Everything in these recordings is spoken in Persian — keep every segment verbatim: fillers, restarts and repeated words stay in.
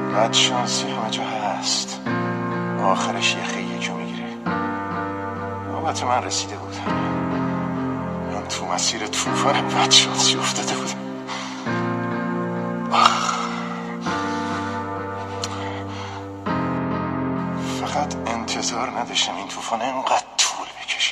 بد شانسی همه جا هست، آخرش یه خیلی جو میگیره. نوبت من رسیده بودم، من تو مسیر طوفان بد شانسی افتاده بودم. آخ. فقط انتظار نداشتم این طوفان اینقدر طول بکشه.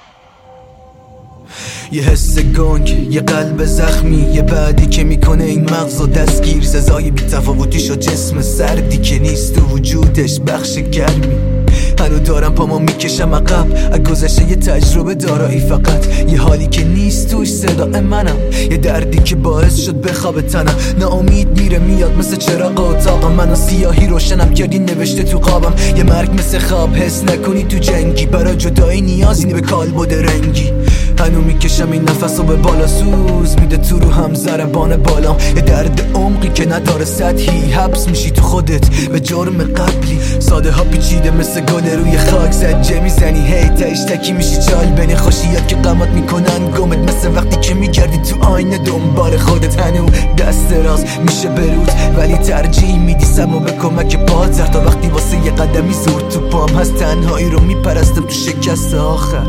یه حس گنگ، یه قلب زخمی، یه بعدی که میکنه این مغز و دستگیر. سزای بی تفاوتی شد جسم سردی که نیست تو وجودش بخش گرمی. هنو دارم پامو میکشم عقب از گذشته یه تجربه دارایی، فقط یه حالی که نیست توش صدای منم، یه دردی که باعث شد بخواب تنم. ناامید میره میاد مثل چراغ اتاقم، منو سیاهی روشنم کردی نوشته تو خوابم. یه مرگ مثل خواب حس نکنی تو جنگی، برا جدایی نیازی نی به کالبد رنگی. هنو میکشم این نفسو به بالا، سوز میده تو رو هم ضربان بالام. یه درد عمقی که نداره سطحی، حبس میشی تو خودت به جرم قبلی. ساده ها پیچیده مثل گل روی خاک، زجه میزنی هی تایش تکی میشی چال بین خوشیات که قمات میکنن گمت. مثل وقتی که میگردی تو آینه دنبال خودت، هنو دست راست میشه برود ولی ترجیح میدی سمو به کمک پاتر. تا وقتی واسه یه قدمی زور تو پام هست، تنهایی رو میپرستم تو شکست آخر.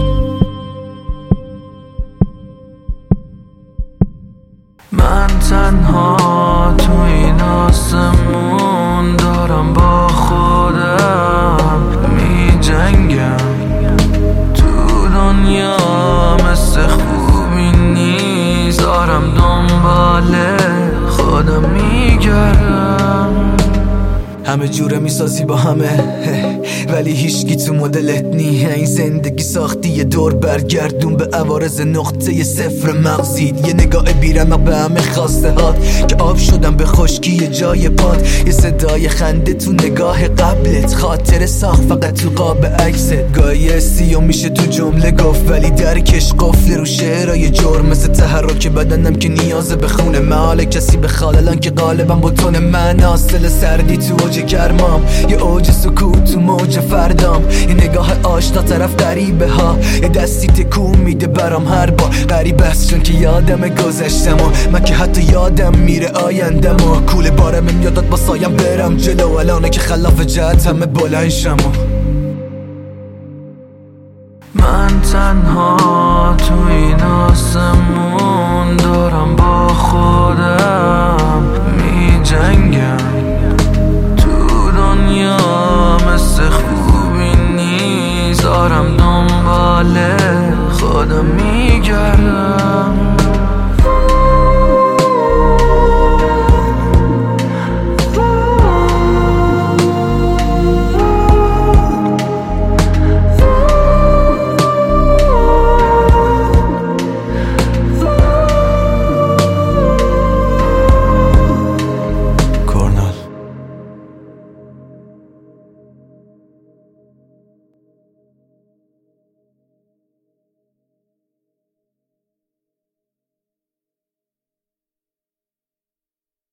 من تنها تو این آسمون دارم با خودم می جنگم. تو دنیا مثل خوبی نیست، دارم دنبال خودم میگردم. همه جوره میسازی با همه ولی هیچکی تو مدلت نی. این زندگی ساختی یه دور برگردون به عوارض نقطه صفر مغزید. یه نگاه بیرمق به همه خواسته هات که آب شدم به خشکی یه جای پاد. یه صدای خنده تو نگاه قبلت، خاطر ساخت فقط تو قاب عکست. گاهی سی و میشه تو جمله گفت ولی درکش قفل رو شعرهای جرم. مثل تحرک بدنم که نیازه به خونه محال کسی به خاللان که غالبا بتونه من. حاصل سردی تو اوج گرمام، یه اوج سکوت تو موج فردام. یه نگاه آشنا طرف غریبه ها، یه دستی تکون میده برام هر بار. غریبه است چون که یادم گذشتم و من که حتی یادم میره آیندم. و کوله بارم میادات با سایم برم جلو، الانه که خلاف جهت همه بلند شم. من تنها تو این آسمون دارم با خودم می جنگم.